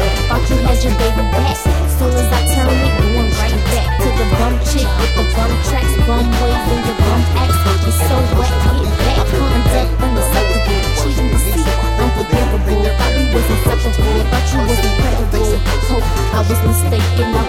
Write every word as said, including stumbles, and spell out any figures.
Thought you had your baby back. Soon as I turn it, going right back to the bum chick with the bum tracks, bum waves and your bum acts. It's so wet, get back, conduct unacceptable, cheating to see, unforgivable. Thought we was inseparable, thought you was incredible. Hope I was mistaken.